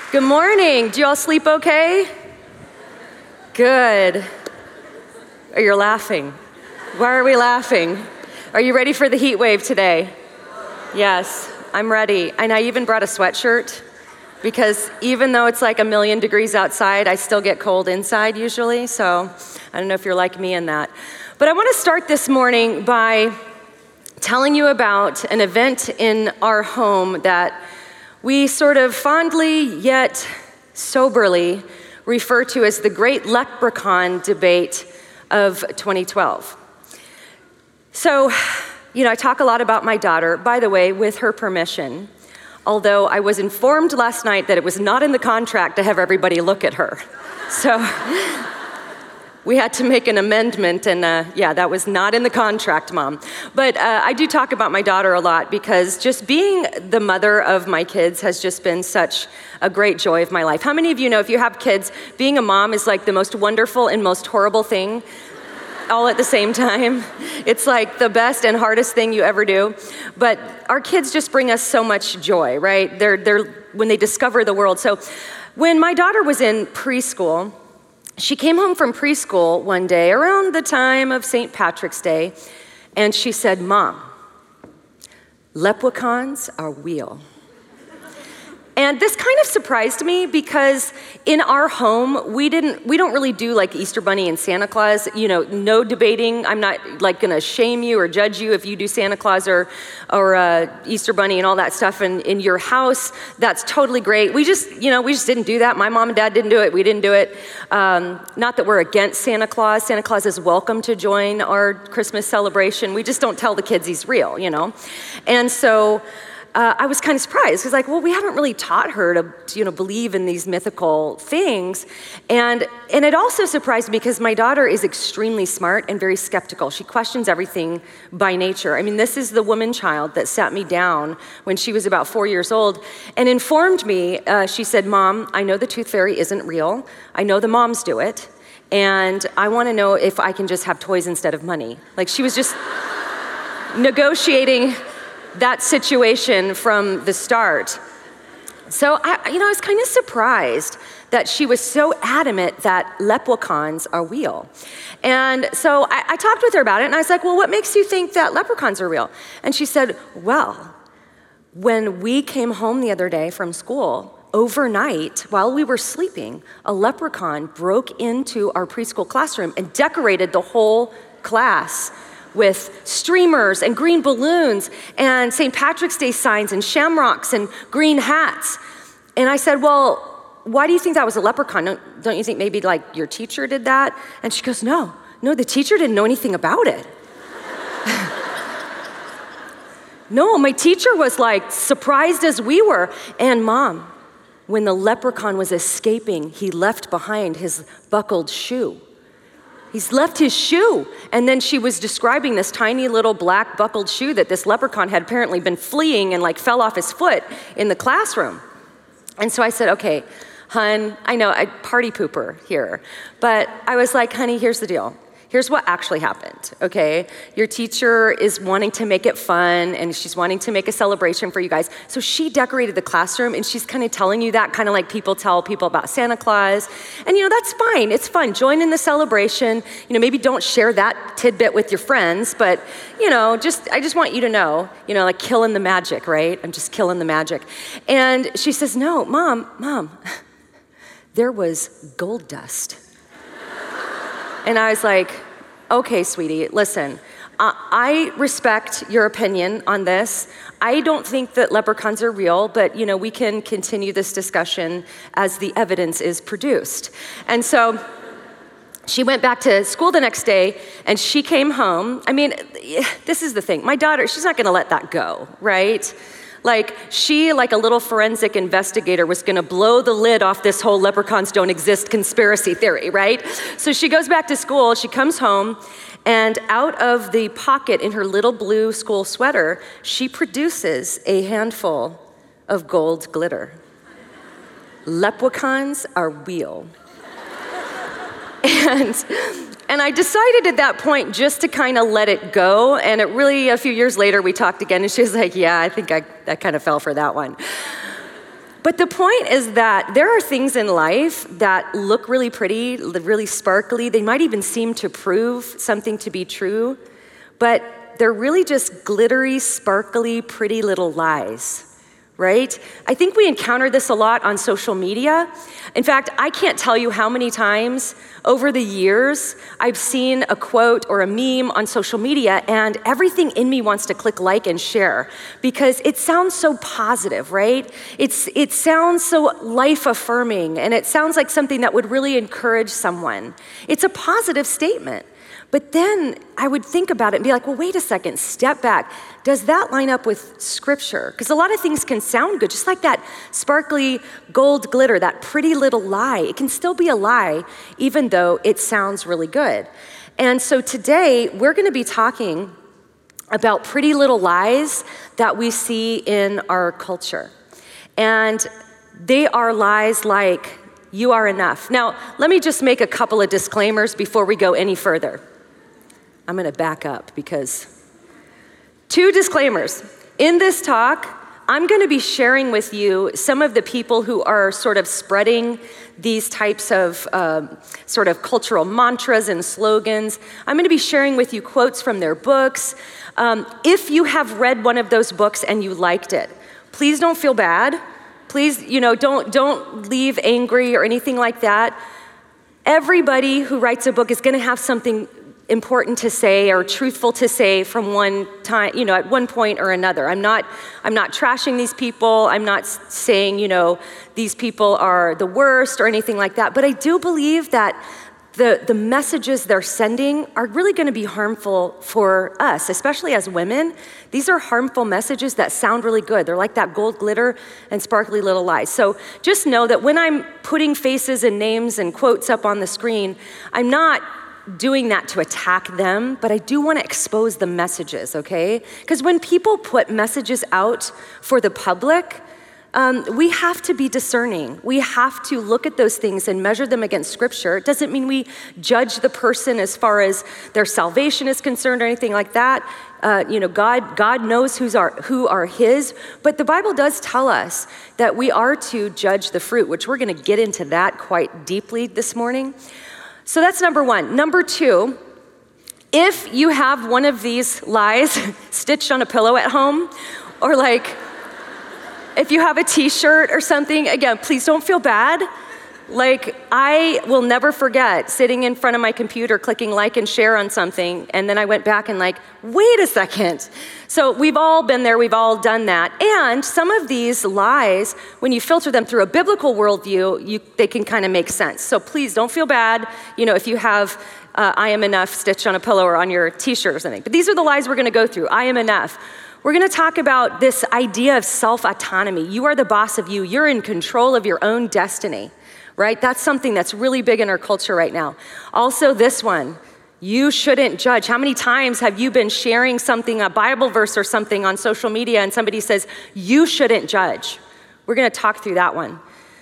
Good morning. Do you all sleep okay? Good. Oh, you're laughing. Why are we laughing? Are you ready for the heat wave today? Yes, I'm ready. And I even brought a sweatshirt because even though it's like 1,000,000 degrees outside, I still get cold inside usually. So I don't know if you're like me in that. But I want to start this morning by telling you about an event in our home that we sort of fondly yet soberly refer to as the Great Leprechaun Debate of 2012. So, I talk a lot about my daughter, by the way, with her permission, although I was informed last night that it was not in the contract to have everybody look at her. So we had to make an amendment, and that was not in the contract, Mom. But I do talk about my daughter a lot because just being the mother of my kids has just been such a great joy of my life. How many of you know if you have kids, being a mom is like the most wonderful and most horrible thing all at the same time? It's like the best and hardest thing you ever do. But our kids just bring us so much joy, right? They're when they discover the world. So when my daughter was in preschool, she came home from preschool one day around the time of St. Patrick's Day, and she said, "Mom, leprechauns are real." And this kind of surprised me because in our home, we don't really do like Easter Bunny and Santa Claus, no debating. I'm not like gonna shame you or judge you if you do Santa Claus or Easter Bunny and all that stuff in your house. That's totally great. We just didn't do that. My mom and dad didn't do it. We didn't do it. Not that we're against Santa Claus. Santa Claus is welcome to join our Christmas celebration. We just don't tell the kids he's real, And so, I was kind of surprised because we haven't really taught her to believe in these mythical things. And it also surprised me because my daughter is extremely smart and very skeptical. She questions everything by nature. I mean, this is the woman child that sat me down when she was about 4 years old and informed me. She said, "Mom, I know the tooth fairy isn't real. I know the moms do it. And I want to know if I can just have toys instead of money." Like she was just negotiating that situation from the start. So I was kind of surprised that she was so adamant that leprechauns are real. And so I talked with her about it, and I was like, "Well, what makes you think that leprechauns are real?" And she said, "Well, when we came home the other day from school, overnight, while we were sleeping, a leprechaun broke into our preschool classroom and decorated the whole class with streamers and green balloons and St. Patrick's Day signs and shamrocks and green hats." And I said, "Well, why do you think that was a leprechaun? Don't you think maybe like your teacher did that?" And she goes, No, the teacher didn't know anything about it. No, my teacher was like surprised as we were. And Mom, when the leprechaun was escaping, he left behind his buckled shoe. He's left his shoe. And then she was describing this tiny little black buckled shoe that this leprechaun had apparently been fleeing and like fell off his foot in the classroom. And so I said, "Okay, hun, I know I party pooper here, but I was like, honey, here's the deal. Here's what actually happened, okay? Your teacher is wanting to make it fun and she's wanting to make a celebration for you guys. So she decorated the classroom and she's kind of telling you that kind of like people tell people about Santa Claus. And that's fine, it's fun. Join in the celebration. Maybe don't share that tidbit with your friends, but I just want you to know, like killing the magic, right? I'm just killing the magic." And she says, "No, Mom, there was gold dust." And I was like, "Okay, sweetie, listen, I respect your opinion on this. I don't think that leprechauns are real, but we can continue this discussion as the evidence is produced." And so she went back to school the next day and she came home. I mean, this is the thing. My daughter, she's not gonna let that go, right? Like she, like a little forensic investigator, was gonna blow the lid off this whole leprechauns don't exist conspiracy theory, right? So she goes back to school, she comes home, and out of the pocket in her little blue school sweater, she produces a handful of gold glitter. Leprechauns are real. And I decided at that point just to kind of let it go. And it really, a few years later, we talked again and she was like, "Yeah, I think I kind of fell for that one." But the point is that there are things in life that look really pretty, really sparkly. They might even seem to prove something to be true, but they're really just glittery, sparkly, pretty little lies, right? I think we encounter this a lot on social media. In fact, I can't tell you how many times over the years I've seen a quote or a meme on social media, and everything in me wants to click like and share because it sounds so positive, right? It sounds so life-affirming, and it sounds like something that would really encourage someone. It's a positive statement. But then I would think about it and be like, well, wait a second, step back. Does that line up with Scripture? Because a lot of things can sound good, just like that sparkly gold glitter, that pretty little lie. It can still be a lie, even though it sounds really good. And so today, we're going to be talking about pretty little lies that we see in our culture. And they are lies like, you are enough. Now, let me just make a couple of disclaimers before we go any further. I'm going to back up because 2 disclaimers. In this talk, I'm going to be sharing with you some of the people who are sort of spreading these types of sort of cultural mantras and slogans. I'm going to be sharing with you quotes from their books. If you have read one of those books and you liked it, please don't feel bad. Please, don't leave angry or anything like that. Everybody who writes a book is going to have something important to say or truthful to say from one time, at one point or another. I'm not trashing these people. I'm not saying, these people are the worst or anything like that. But I do believe that the messages they're sending are really going to be harmful for us, especially as women. These are harmful messages that sound really good. They're like that gold glitter and sparkly little lies. So just know that when I'm putting faces and names and quotes up on the screen, I'm not doing that to attack them, but I do want to expose the messages, okay? Because when people put messages out for the public, we have to be discerning. We have to look at those things and measure them against Scripture. It doesn't mean we judge the person as far as their salvation is concerned or anything like that. God knows who are His, but the Bible does tell us that we are to judge the fruit, which we're going to get into that quite deeply this morning. So that's number 1. Number 2, if you have one of these lies stitched on a pillow at home, or like if you have a t-shirt or something, again, please don't feel bad. Like, I will never forget sitting in front of my computer clicking like and share on something, and then I went back and like, wait a second. So we've all been there, we've all done that. And some of these lies, when you filter them through a biblical worldview, they can kind of make sense. So please don't feel bad, if you have I am enough stitched on a pillow or on your t-shirt or something. But these are the lies we're gonna go through. I am enough. We're gonna talk about this idea of self-autonomy. You are the boss of you. You're in control of your own destiny. Right? That's something that's really big in our culture right now. Also this one, you shouldn't judge. How many times have you been sharing something, a Bible verse or something on social media, and somebody says, you shouldn't judge? We're gonna talk through that one.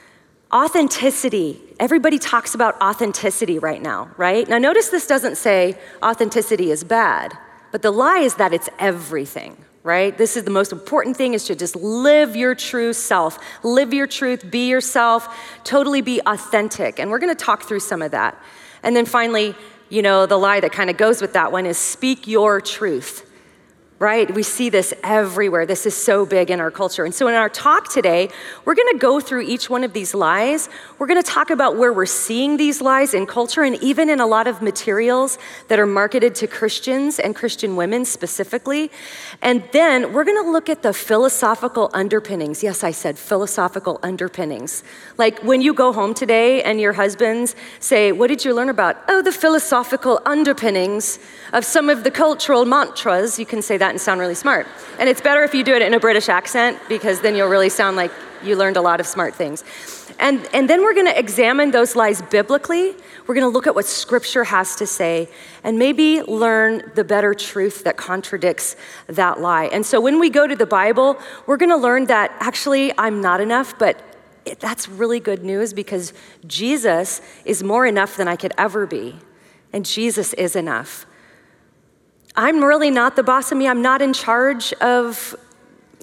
Authenticity. Everybody talks about authenticity right now, right? Now notice this doesn't say authenticity is bad, but the lie is that it's everything. Right? This is the most important thing, is to just live your true self. Live your truth, be yourself, totally be authentic. And we're gonna talk through some of that. And then finally, the lie that kind of goes with that one is speak your truth. Right? We see this everywhere. This is so big in our culture. And so in our talk today, we're gonna go through each one of these lies. We're gonna talk about where we're seeing these lies in culture and even in a lot of materials that are marketed to Christians and Christian women specifically. And then we're gonna look at the philosophical underpinnings. Yes, I said philosophical underpinnings. Like when you go home today and your husbands say, what did you learn about? Oh, the philosophical underpinnings of some of the cultural mantras. You can say that and sound really smart. And it's better if you do it in a British accent, because then you'll really sound like you learned a lot of smart things. And then we're gonna examine those lies biblically. We're gonna look at what Scripture has to say and maybe learn the better truth that contradicts that lie. And so when we go to the Bible, we're gonna learn that actually I'm not enough, but that's really good news, because Jesus is more enough than I could ever be. And Jesus is enough. I'm really not the boss of me. I'm not in charge of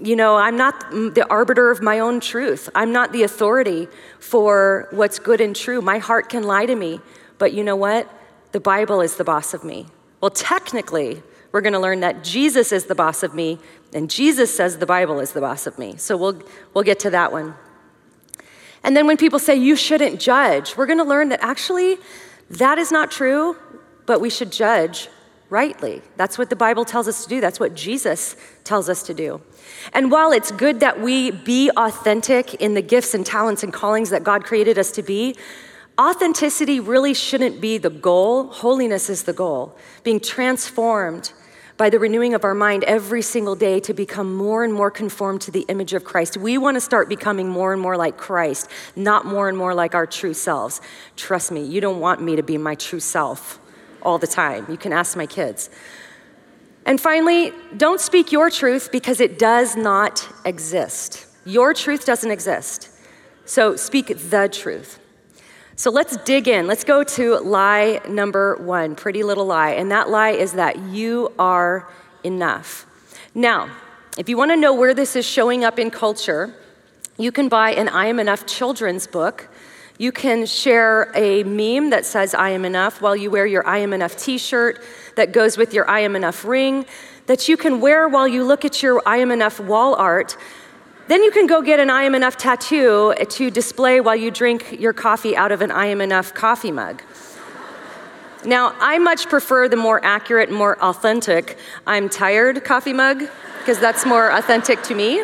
I'm not the arbiter of my own truth. I'm not the authority for what's good and true. My heart can lie to me, but you know what? The Bible is the boss of me. Well, technically, we're gonna learn that Jesus is the boss of me, and Jesus says the Bible is the boss of me. So we'll get to that one. And then when people say you shouldn't judge, we're gonna learn that actually that is not true, but we should judge rightly. That's what the Bible tells us to do. That's what Jesus tells us to do. And while it's good that we be authentic in the gifts and talents and callings that God created us to be, authenticity really shouldn't be the goal. Holiness is the goal. Being transformed by the renewing of our mind every single day to become more and more conformed to the image of Christ. We want to start becoming more and more like Christ, not more and more like our true selves. Trust me, you don't want me to be my true self all the time. You can ask my kids. And finally, don't speak your truth because it does not exist. Your truth doesn't exist. So speak the truth. So let's dig in. Let's go to lie number 1, pretty little lie. And that lie is that you are enough. Now, if you want to know where this is showing up in culture, you can buy an I Am Enough children's book. You can share a meme that says I am enough while you wear your I am enough t-shirt that goes with your I am enough ring that you can wear while you look at your I am enough wall art. Then you can go get an I am enough tattoo to display while you drink your coffee out of an I am enough coffee mug. Now, I much prefer the more accurate, more authentic I'm tired coffee mug because that's more authentic to me.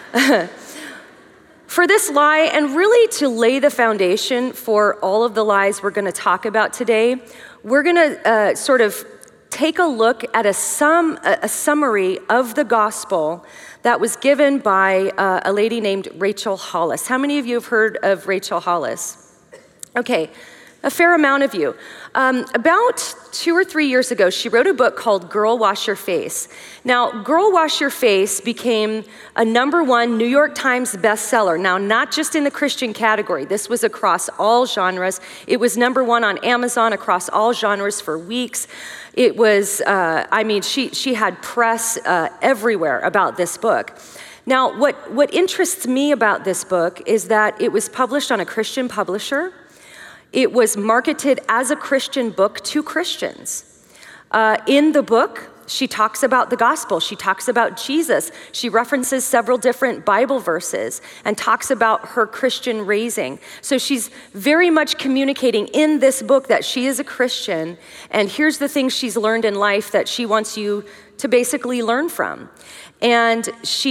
For this lie, and really to lay the foundation for all of the lies we're gonna talk about today, we're gonna sort of take a look at a summary of the gospel that was given by a lady named Rachel Hollis. How many of you have heard of Rachel Hollis? Okay, a fair amount of you. About 2 or 3 years ago, she wrote a book called Girl Wash Your Face. Now, Girl Wash Your Face became a #1 New York Times bestseller. Now, not just in the Christian category. This was across all genres. It was #1 on Amazon across all genres for weeks. It was, she had press everywhere about this book. Now, what interests me about this book is that it was published on a Christian publisher. It was marketed as a Christian book to Christians. In the book, she talks about the gospel. She talks about Jesus. She references several different Bible verses and talks about her Christian raising. So she's very much communicating in this book that she is a Christian, and here's the things she's learned in life that she wants you to basically learn from. And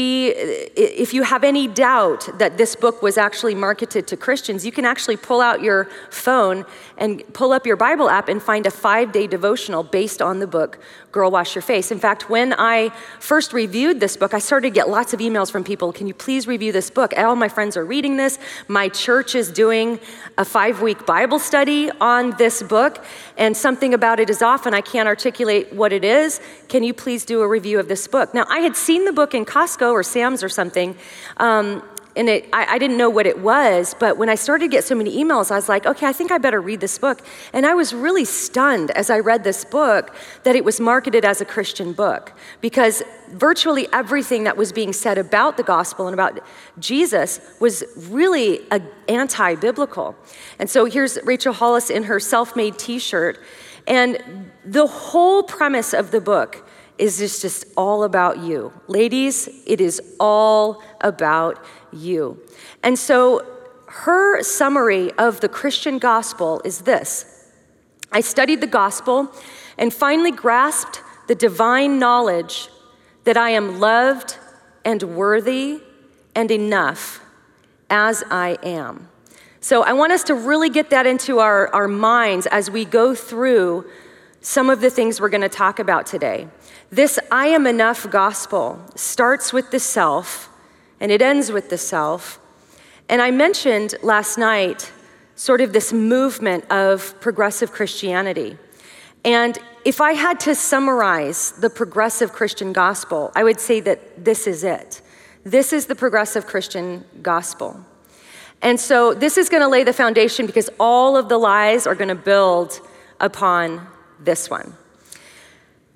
if you have any doubt that this book was actually marketed to Christians, you can actually pull out your phone and pull up your Bible app and find a 5-day devotional based on the book, Girl Wash Your Face. In fact, when I first reviewed this book, I started to get lots of emails from people, can you please review this book? All my friends are reading this. My church is doing a 5-week Bible study on this book, and something about it is off and I can't articulate what it is. Can you please do a review of this book? Now, I had seen the book in Costco or Sam's or something, and I didn't know what it was, but when I started to get so many emails, I was like, okay, I think I better read this book. And I was really stunned as I read this book that it was marketed as a Christian book, because virtually everything that was being said about the gospel and about Jesus was really anti-biblical. And so here's Rachel Hollis in her self-made t-shirt, and the whole premise of the book is just all about you. Ladies, it is all about you. And so her summary of the Christian gospel is this: I studied the gospel and finally grasped the divine knowledge that I am loved and worthy and enough as I am. So I want us to really get that into our minds as we go through some of the things we're gonna talk about today. This I am enough gospel starts with the self and it ends with the self. And I mentioned last night sort of this movement of progressive Christianity. And if I had to summarize the progressive Christian gospel, I would say that this is it. This is the progressive Christian gospel. And so this is gonna lay the foundation because all of the lies are gonna build upon this one.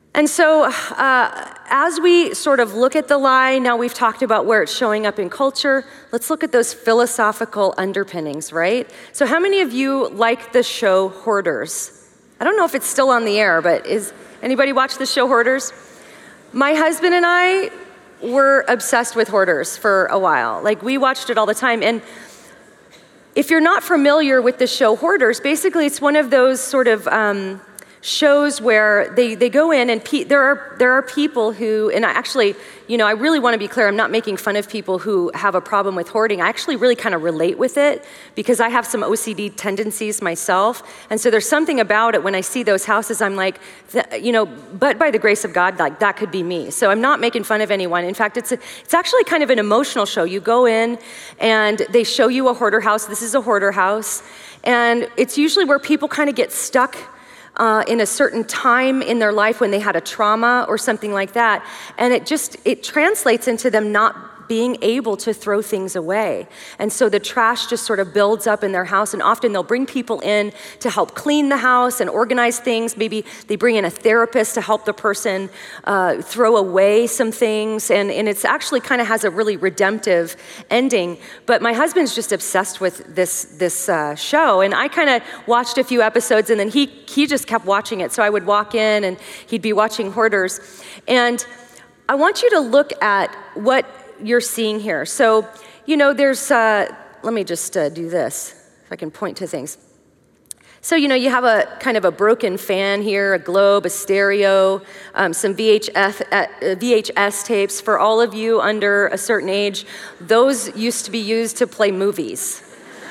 And so as we sort of look at the lie, now we've talked about where it's showing up in culture, let's look at those philosophical underpinnings, right? So how many of you like the show Hoarders? I don't know if it's still on the air, but is anybody watch the show Hoarders? My husband and I were obsessed with Hoarders for a while. Like, we watched it all the time. And if you're not familiar with the show Hoarders, basically it's one of those sort of shows where they go in and there are people who, and I actually, I really want to be clear, I'm not making fun of people who have a problem with hoarding. I actually really kind of relate with it because I have some OCD tendencies myself. And so there's something about it when I see those houses, I'm like, but by the grace of God, like, that could be me. So I'm not making fun of anyone. In fact, it's actually kind of an emotional show. You go in and they show you a hoarder house. This is a hoarder house. And it's usually where people kind of get stuck in a certain time in their life when they had a trauma or something like that. And it translates into them not being able to throw things away. And so the trash just sort of builds up in their house, and often they'll bring people in to help clean the house and organize things. Maybe they bring in a therapist to help the person throw away some things, and it's actually kind of has a really redemptive ending. But my husband's just obsessed with this show, and I kind of watched a few episodes, and then he just kept watching it. So I would walk in, and he'd be watching Hoarders. And I want you to look at what you're seeing here. So, there's, let me just do this, if I can point to things. So, you have a kind of a broken fan here, a globe, a stereo, some VHS tapes. For all of you under a certain age, those used to be used to play movies.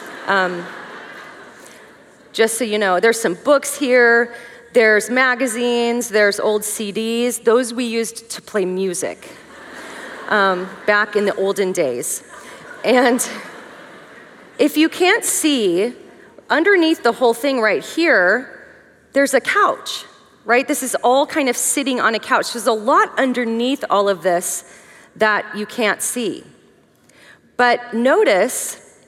Just so you know, there's some books here, there's magazines, there's old CDs. Those we used to play music. Back in the olden days. And if you can't see, underneath the whole thing right here, there's a couch, right? This is all kind of sitting on a couch. There's a lot underneath all of this that you can't see. But notice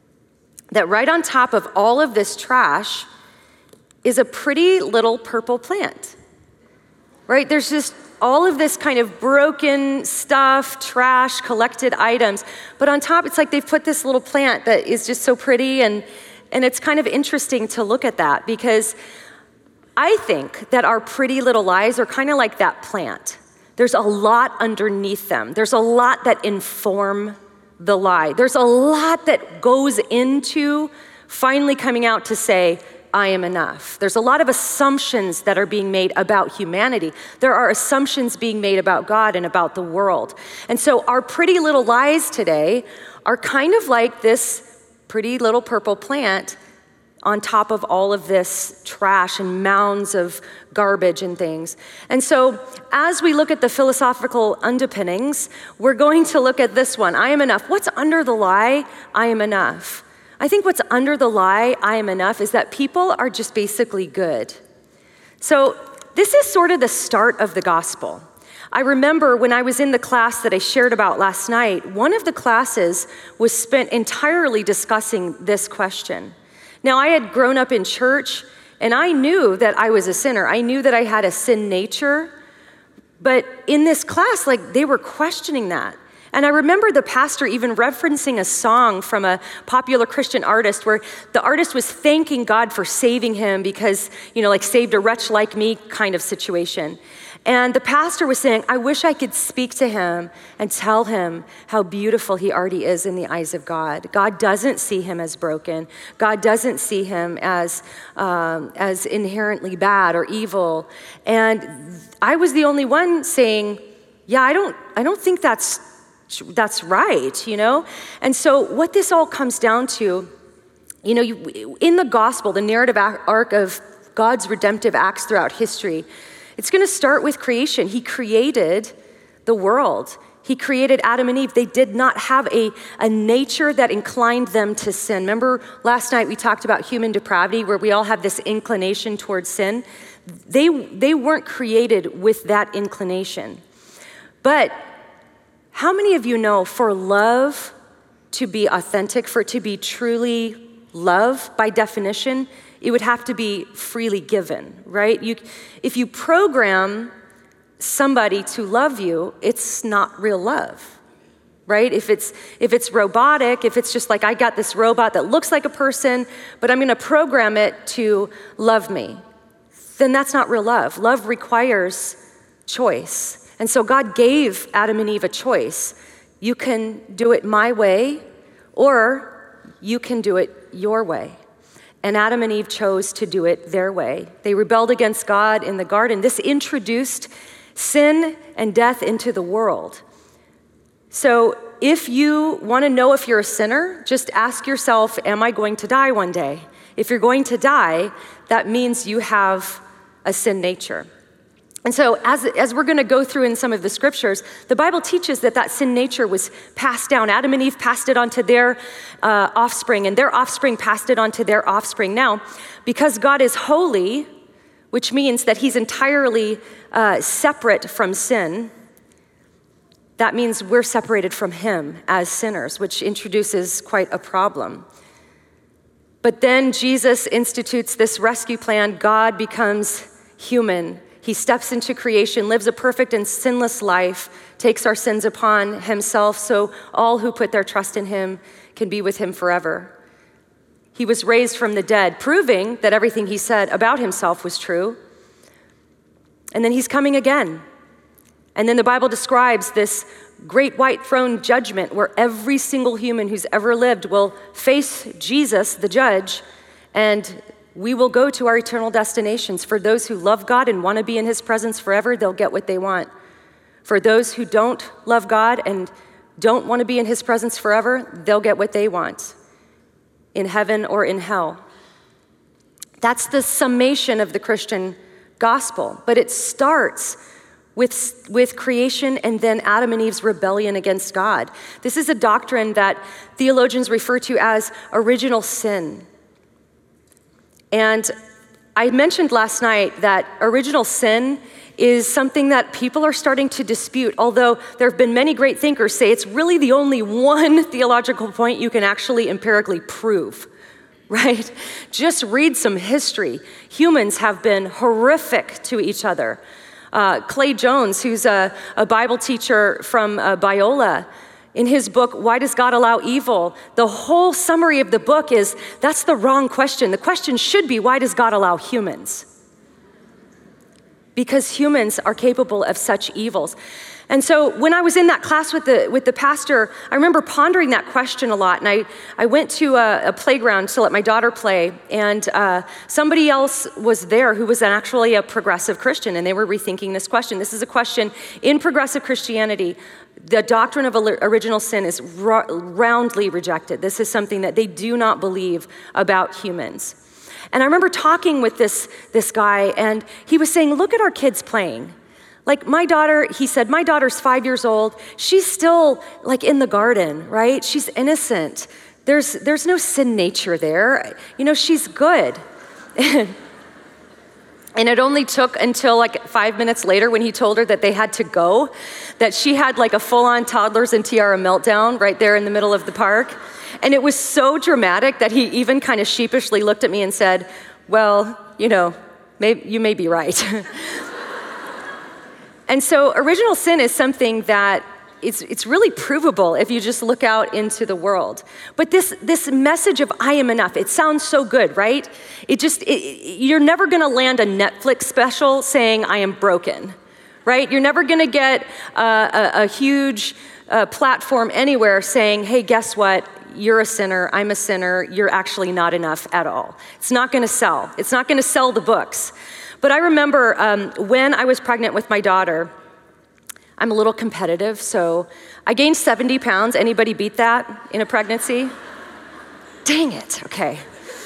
that right on top of all of this trash is a pretty little purple plant, right? There's just all of this kind of broken stuff, trash, collected items. But on top, it's like they've put this little plant that is just so pretty, and it's kind of interesting to look at that, because I think that our pretty little lies are kind of like that plant. There's a lot underneath them. There's a lot that inform the lie. There's a lot that goes into finally coming out to say, I am enough. There's a lot of assumptions that are being made about humanity. There are assumptions being made about God and about the world. And so our pretty little lies today are kind of like this pretty little purple plant on top of all of this trash and mounds of garbage and things. And so as we look at the philosophical underpinnings, we're going to look at this one, I am enough. What's under the lie, I am enough? I think what's under the lie, I am enough, is that people are just basically good. So this is sort of the start of the gospel. I remember when I was in the class that I shared about last night, one of the classes was spent entirely discussing this question. Now, I had grown up in church, and I knew that I was a sinner. I knew that I had a sin nature, but in this class, they were questioning that. And I remember the pastor even referencing a song from a popular Christian artist where the artist was thanking God for saving him because, saved a wretch like me kind of situation. And the pastor was saying, I wish I could speak to him and tell him how beautiful he already is in the eyes of God. God doesn't see him as broken. God doesn't see him as inherently bad or evil. And I was the only one saying, yeah, I don't think that's right, And so what this all comes down to, in the gospel, the narrative arc of God's redemptive acts throughout history, it's going to start with creation. He created the world. He created Adam and Eve. They did not have a nature that inclined them to sin. Remember last night we talked about human depravity, where we all have this inclination towards sin. They weren't created with that inclination. But how many of you know for love to be authentic, for it to be truly love, by definition, it would have to be freely given, right? If you program somebody to love you, it's not real love, right? If it's robotic, if it's just like, I got this robot that looks like a person, but I'm gonna program it to love me, then that's not real love. Love requires choice. And so God gave Adam and Eve a choice. You can do it my way, or you can do it your way. And Adam and Eve chose to do it their way. They rebelled against God in the garden. This introduced sin and death into the world. So if you want to know if you're a sinner, just ask yourself, am I going to die one day? If you're going to die, that means you have a sin nature. And so as we're going to go through in some of the scriptures, the Bible teaches that sin nature was passed down. Adam and Eve passed it on to their offspring, and their offspring passed it on to their offspring. Now, because God is holy, which means that he's entirely separate from sin, that means we're separated from him as sinners, which introduces quite a problem. But then Jesus institutes this rescue plan. God becomes human. He steps into creation, lives a perfect and sinless life, takes our sins upon himself so all who put their trust in him can be with him forever. He was raised from the dead, proving that everything he said about himself was true. And then he's coming again. And then the Bible describes this great white throne judgment where every single human who's ever lived will face Jesus, the judge, and we will go to our eternal destinations. For those who love God and want to be in his presence forever, they'll get what they want. For those who don't love God and don't want to be in his presence forever, they'll get what they want, in heaven or in hell. That's the summation of the Christian gospel, but it starts with creation and then Adam and Eve's rebellion against God. This is a doctrine that theologians refer to as original sin. And I mentioned last night that original sin is something that people are starting to dispute, although there have been many great thinkers say it's really the only one theological point you can actually empirically prove, right? Just read some history. Humans have been horrific to each other. Clay Jones, who's a Bible teacher from Biola, in his book, Why Does God Allow Evil? The whole summary of the book is, that's the wrong question. The question should be, why does God allow humans? Because humans are capable of such evils. And so when I was in that class with the pastor, I remember pondering that question a lot. And I went to a playground to let my daughter play. And somebody else was there who was actually a progressive Christian. And they were rethinking this question. This is a question in progressive Christianity. The doctrine of original sin is roundly rejected. This is something that they do not believe about humans. And I remember talking with this guy, and he was saying, look at our kids playing. Like my daughter, he said, my daughter's 5 years old. She's still like in the garden, right? She's innocent. There's no sin nature there. You know, she's good. And it only took until like 5 minutes later when he told her that they had to go, that she had like a full-on toddlers and tiara meltdown right there in the middle of the park. And it was so dramatic that he even kind of sheepishly looked at me and said, well, you know, you may be right. And so original sin is something that it's really provable if you just look out into the world. But this message of I am enough, it sounds so good, right? You're never gonna land a Netflix special saying I am broken, right? You're never gonna get a huge platform anywhere saying, hey, guess what? You're a sinner, I'm a sinner, you're actually not enough at all. It's not gonna sell. It's not gonna sell the books. But I remember when I was pregnant with my daughter, I'm a little competitive, so I gained 70 pounds. Anybody beat that in a pregnancy? Dang it, okay.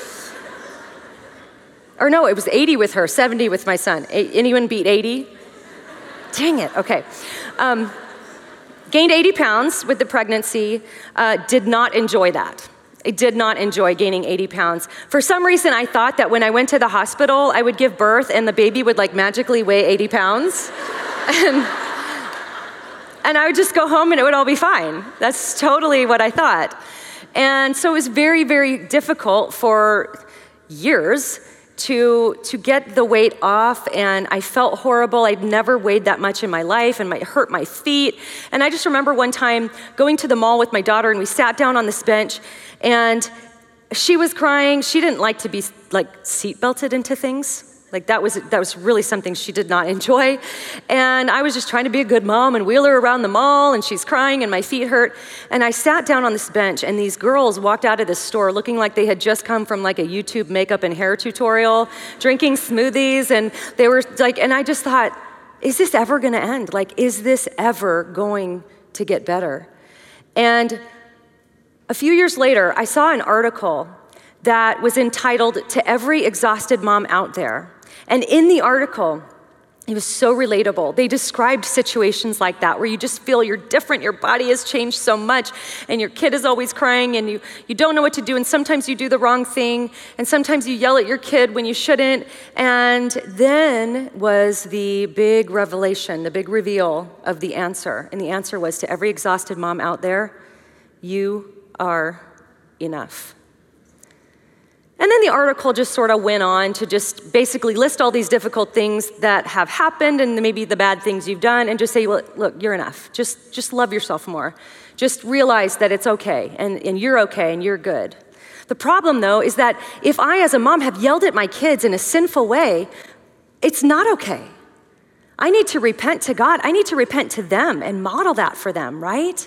Or no, it was 80 with her, 70 with my son. Anyone beat 80? Dang it, okay. Gained 80 pounds with the pregnancy, did not enjoy that. I did not enjoy gaining 80 pounds. For some reason, I thought that when I went to the hospital, I would give birth and the baby would like magically weigh 80 pounds. And I would just go home and it would all be fine. That's totally what I thought. And so it was very, very difficult for years to get the weight off, and I felt horrible. I'd never weighed that much in my life, and it hurt my feet. And I just remember one time going to the mall with my daughter, and we sat down on this bench, and she was crying. She didn't like to be seat belted into things. That was really something she did not enjoy. And I was just trying to be a good mom and wheel her around the mall, and she's crying and my feet hurt. And I sat down on this bench, and these girls walked out of this store looking like they had just come from a YouTube makeup and hair tutorial, drinking smoothies, and they were and I just thought, is this ever gonna end? Is this ever going to get better? And a few years later, I saw an article that was entitled "To Every Exhausted Mom Out There." And in the article, it was so relatable. They described situations like that where you just feel you're different, your body has changed so much, and your kid is always crying, and you don't know what to do, and sometimes you do the wrong thing, and sometimes you yell at your kid when you shouldn't. And then was the big revelation, the big reveal of the answer. And the answer was, to every exhausted mom out there, you are enough. And then the article just sort of went on to just basically list all these difficult things that have happened and maybe the bad things you've done, and just say, well, look, you're enough. Just love yourself more. Just realize that it's okay, and you're okay, and you're good. The problem, though, is that if I, as a mom, have yelled at my kids in a sinful way, it's not okay. I need to repent to God. I need to repent to them and model that for them, right?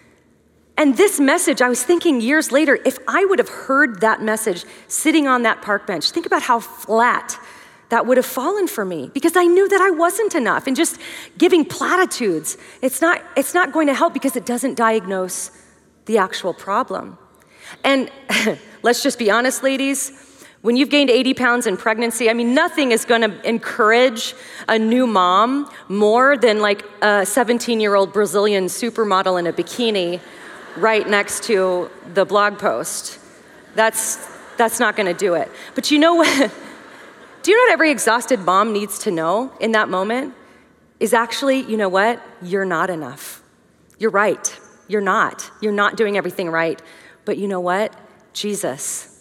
And this message, I was thinking years later, if I would have heard that message sitting on that park bench, think about how flat that would have fallen for me, because I knew that I wasn't enough. And just giving platitudes, it's not going to help, because it doesn't diagnose the actual problem. And let's just be honest, ladies, when you've gained 80 pounds in pregnancy, nothing is going to encourage a new mom more than a 17-year-old Brazilian supermodel in a bikini right next to the blog post. That's not gonna do it. But you know what? Do you know what every exhausted mom needs to know in that moment? Is actually, you know what? You're not enough. You're right. You're not. You're not doing everything right. But you know what? Jesus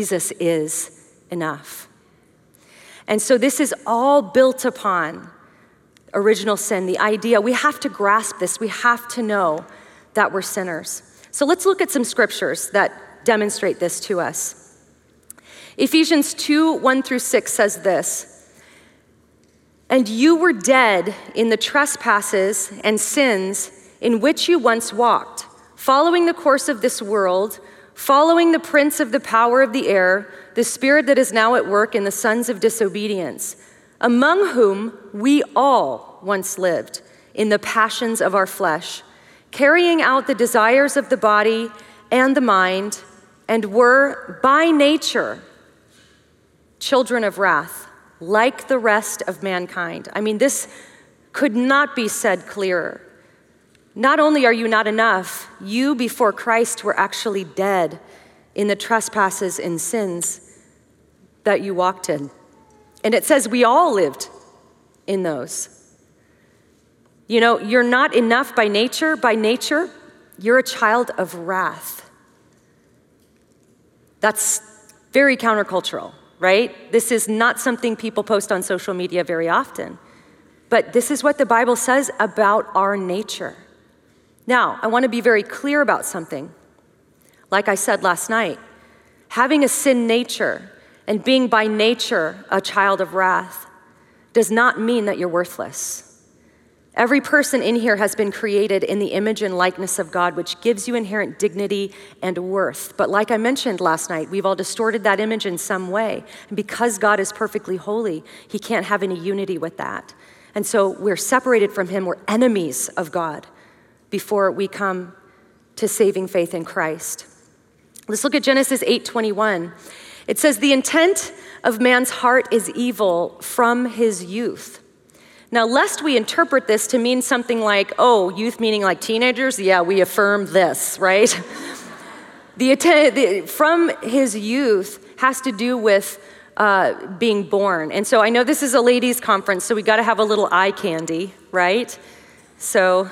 is enough. And so this is all built upon original sin, the idea. We have to grasp this. We have to know that we're sinners. So let's look at some scriptures that demonstrate this to us. Ephesians 2:1-6 says this: "And you were dead in the trespasses and sins in which you once walked, following the course of this world, following the prince of the power of the air, the spirit that is now at work in the sons of disobedience, among whom we all once lived in the passions of our flesh, carrying out the desires of the body and the mind, and were by nature children of wrath, like the rest of mankind." This could not be said clearer. Not only are you not enough, you before Christ were actually dead in the trespasses and sins that you walked in. And it says we all lived in those. You're not enough by nature. By nature, you're a child of wrath. That's very countercultural, right? This is not something people post on social media very often. But this is what the Bible says about our nature. Now, I want to be very clear about something. Like I said last night, having a sin nature and being by nature a child of wrath does not mean that you're worthless. Every person in here has been created in the image and likeness of God, which gives you inherent dignity and worth. But like I mentioned last night, we've all distorted that image in some way. And because God is perfectly holy, he can't have any unity with that. And so we're separated from him. We're enemies of God before we come to saving faith in Christ. Let's look at Genesis 8:21. It says, "The intent of man's heart is evil from his youth." Now, lest we interpret this to mean something like, oh, youth meaning like teenagers? Yeah, we affirm this, right? From his youth has to do with being born. And so I know this is a ladies' conference, so we got to have a little eye candy, right? So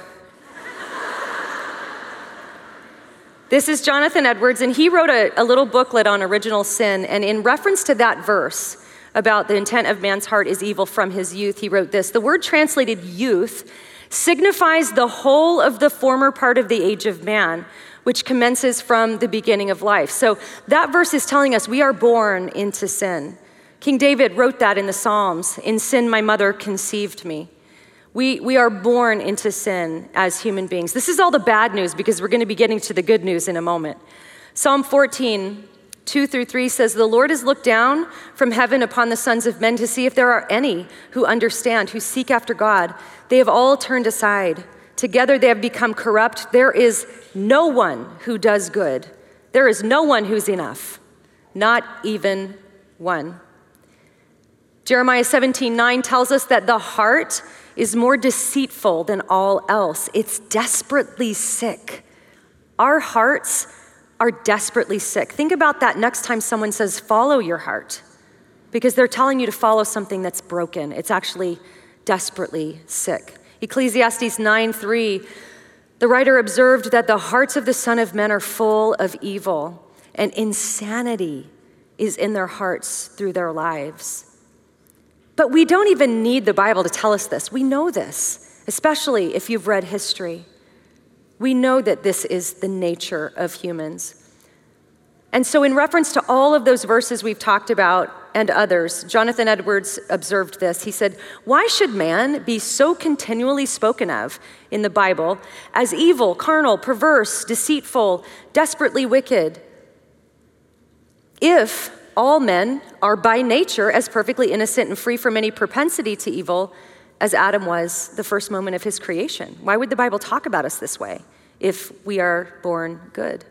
this is Jonathan Edwards, and he wrote a little booklet on original sin. And in reference to that verse, about the intent of man's heart is evil from his youth. He wrote this: the word translated youth signifies the whole of the former part of the age of man, which commences from the beginning of life. So that verse is telling us we are born into sin. King David wrote that in the Psalms: in sin my mother conceived me. We are born into sin as human beings. This is all the bad news, because we're going to be getting to the good news in a moment. Psalm 14, 2-3 says, the Lord has looked down from heaven upon the sons of men to see if there are any who understand, who seek after God. They have all turned aside. Together they have become corrupt. There is no one who does good. There is no one who's enough, not even one. Jeremiah 17:9 tells us that the heart is more deceitful than all else. It's desperately sick. Our hearts are desperately sick. Think about that next time someone says, follow your heart, because they're telling you to follow something that's broken. It's actually desperately sick. Ecclesiastes 9:3, the writer observed that the hearts of the Son of Men are full of evil, and insanity is in their hearts through their lives. But we don't even need the Bible to tell us this. We know this, especially if you've read history. We know that this is the nature of humans. And so in reference to all of those verses we've talked about and others, Jonathan Edwards observed this. He said, why should man be so continually spoken of in the Bible as evil, carnal, perverse, deceitful, desperately wicked, if all men are by nature as perfectly innocent and free from any propensity to evil as Adam was the first moment of his creation? Why would the Bible talk about us this way if we are born good?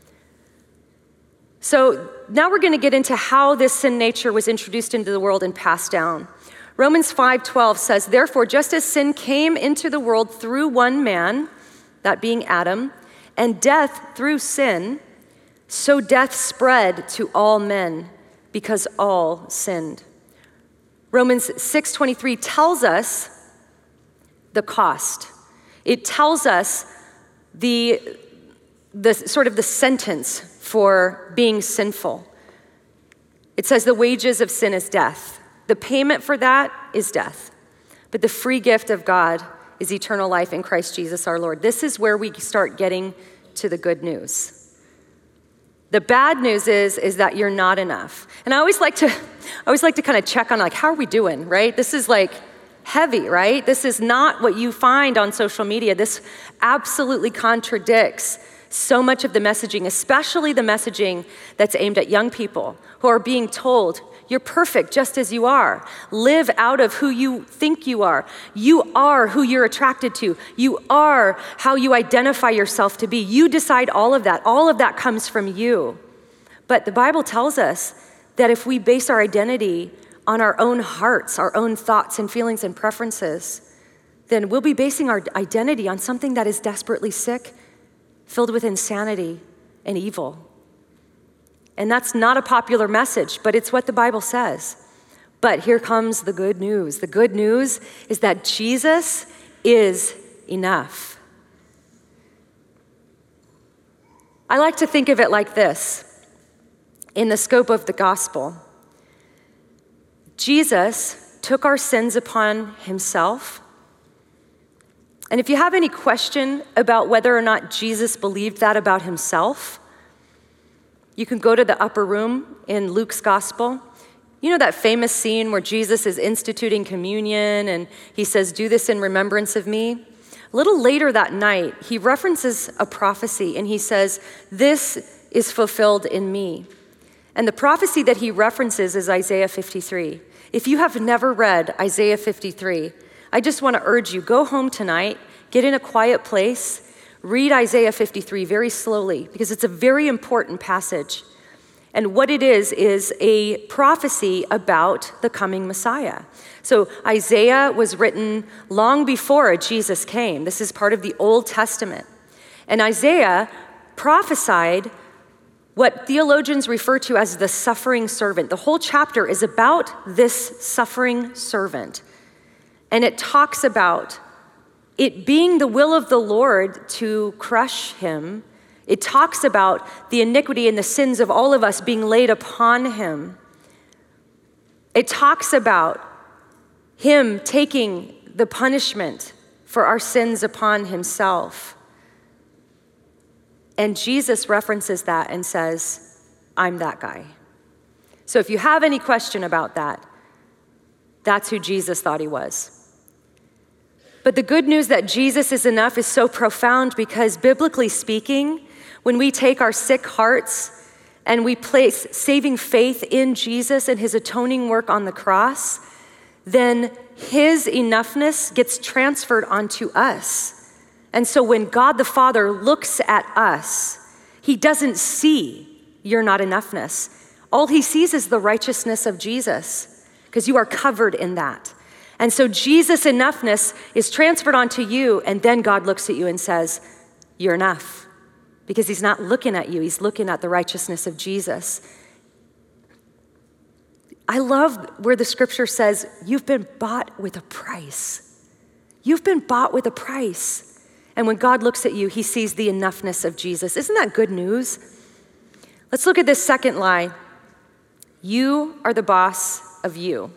So now we're going to get into how this sin nature was introduced into the world and passed down. Romans 5:12 says, therefore, just as sin came into the world through one man, that being Adam, and death through sin, so death spread to all men because all sinned. Romans 6:23 tells us the cost. It tells us the sort of the sentence for being sinful. It says the wages of sin is death. The payment for that is death. But the free gift of God is eternal life in Christ Jesus our Lord. This is where we start getting to the good news. The bad news is that you're not enough. And I always like to kind of check on, like, how are we doing, right? This is like heavy, right? This is not what you find on social media. This absolutely contradicts so much of the messaging, especially the messaging that's aimed at young people who are being told, you're perfect just as you are. Live out of who you think you are. You are who you're attracted to. You are how you identify yourself to be. You decide all of that. All of that comes from you. But the Bible tells us that if we base our identity on our own hearts, our own thoughts and feelings and preferences, then we'll be basing our identity on something that is desperately sick, filled with insanity and evil. And that's not a popular message, but it's what the Bible says. But here comes the good news. The good news is that Jesus is enough. I like to think of it like this. In the scope of the gospel, Jesus took our sins upon himself. And if you have any question about whether or not Jesus believed that about himself, you can go to the upper room in Luke's gospel. You know that famous scene where Jesus is instituting communion and he says, do this in remembrance of me? A little later that night, he references a prophecy and he says, this is fulfilled in me. And the prophecy that he references is Isaiah 53. If you have never read Isaiah 53, I just want to urge you, go home tonight, get in a quiet place, read Isaiah 53 very slowly, because it's a very important passage. And what it is a prophecy about the coming Messiah. So Isaiah was written long before Jesus came. This is part of the Old Testament. And Isaiah prophesied what theologians refer to as the suffering servant. The whole chapter is about this suffering servant. And it talks about it being the will of the Lord to crush him. It talks about the iniquity and the sins of all of us being laid upon him. It talks about him taking the punishment for our sins upon himself. And Jesus references that and says, I'm that guy. So if you have any question about that, that's who Jesus thought he was. But the good news that Jesus is enough is so profound because biblically speaking, when we take our sick hearts and we place saving faith in Jesus and his atoning work on the cross, then his enoughness gets transferred onto us. And so when God the Father looks at us, he doesn't see your not enoughness. All he sees is the righteousness of Jesus, because you are covered in that. And so Jesus' enoughness is transferred onto you, and then God looks at you and says, you're enough. Because he's not looking at you, he's looking at the righteousness of Jesus. I love where the scripture says, you've been bought with a price. You've been bought with a price. And when God looks at you, he sees the enoughness of Jesus. Isn't that good news? Let's look at this second lie. You are the boss of you.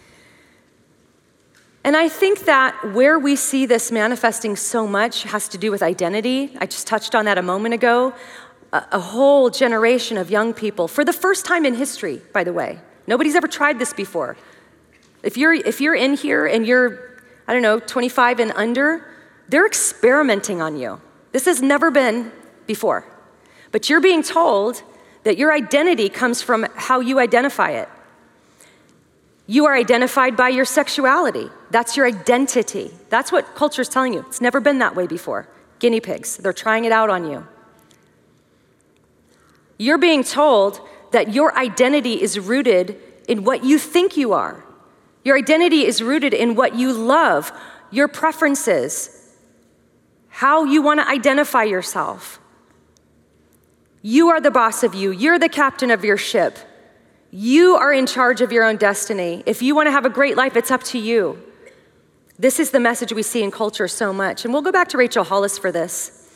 And I think that where we see this manifesting so much has to do with identity. I just touched on that a moment ago. A whole generation of young people, for the first time in history, by the way. Nobody's ever tried this before. If you're in here and you're, 25 and under, they're experimenting on you. This has never been before. But you're being told that your identity comes from how you identify it. You are identified by your sexuality. That's your identity. That's what culture is telling you. It's never been that way before. Guinea pigs, they're trying it out on you. You're being told that your identity is rooted in what you think you are. Your identity is rooted in what you love, your preferences, how you want to identify yourself. You are the boss of you. You're the captain of your ship. You are in charge of your own destiny. If you want to have a great life, it's up to you. This is the message we see in culture so much. And we'll go back to Rachel Hollis for this.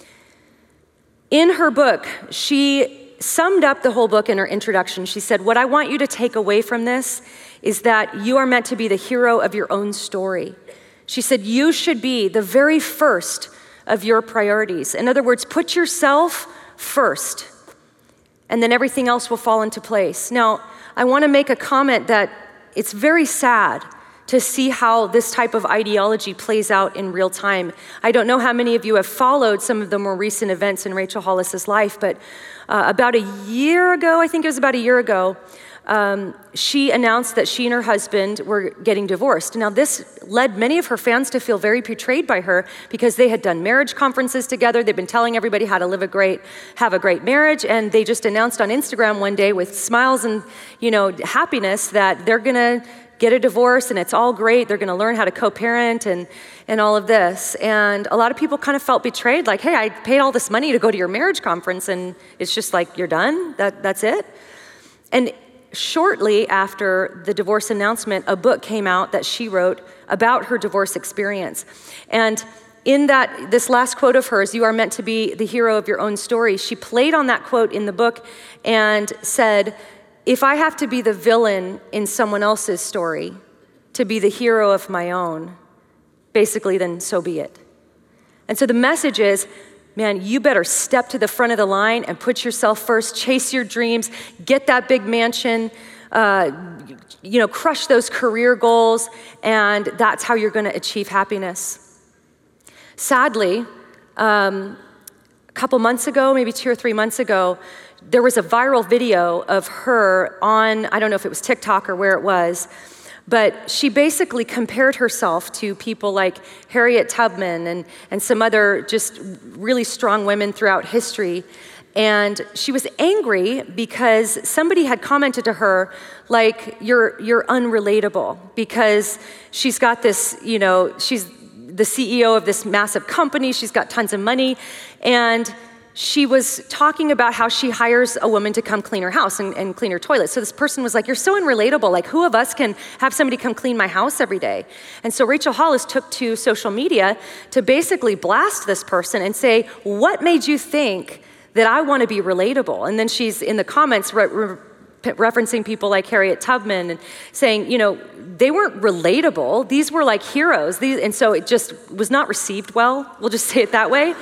In her book, she summed up the whole book in her introduction. She said, what I want you to take away from this is that you are meant to be the hero of your own story. She said, you should be the very first of your priorities. In other words, put yourself first, and then everything else will fall into place. Now, I want to make a comment that it's very sad to see how this type of ideology plays out in real time. I don't know how many of you have followed some of the more recent events in Rachel Hollis's life, but about a year ago, I think it was about a year ago, she announced that she and her husband were getting divorced. Now, this led many of her fans to feel very betrayed by her because they had done marriage conferences together. They've been telling everybody how to have a great marriage, and they just announced on Instagram one day with smiles and, happiness that they're gonna get a divorce and it's all great. They're gonna learn how to co-parent and all of this. And a lot of people kind of felt betrayed, like, hey, I paid all this money to go to your marriage conference and it's just like, you're done? That's it? And shortly after the divorce announcement, a book came out that she wrote about her divorce experience. And in this last quote of hers, you are meant to be the hero of your own story, she played on that quote in the book and said, if I have to be the villain in someone else's story to be the hero of my own, basically, then so be it. And so the message is, man, you better step to the front of the line and put yourself first, chase your dreams, get that big mansion, crush those career goals, and that's how you're gonna achieve happiness. Sadly, a couple months ago, maybe 2 or 3 months ago, there was a viral video of her on, I don't know if it was TikTok or where it was, but she basically compared herself to people like Harriet Tubman and some other just really strong women throughout history. And she was angry because somebody had commented to her, like, you're unrelatable, because she's got this, she's the CEO of this massive company, she's got tons of money, and she was talking about how she hires a woman to come clean her house and clean her toilet. So this person was like, you're so unrelatable. Like, who of us can have somebody come clean my house every day? And so Rachel Hollis took to social media to basically blast this person and say, what made you think that I want to be relatable? And then she's in the comments referencing people like Harriet Tubman and saying, they weren't relatable. These were like heroes. And so it just was not received well. We'll just say it that way.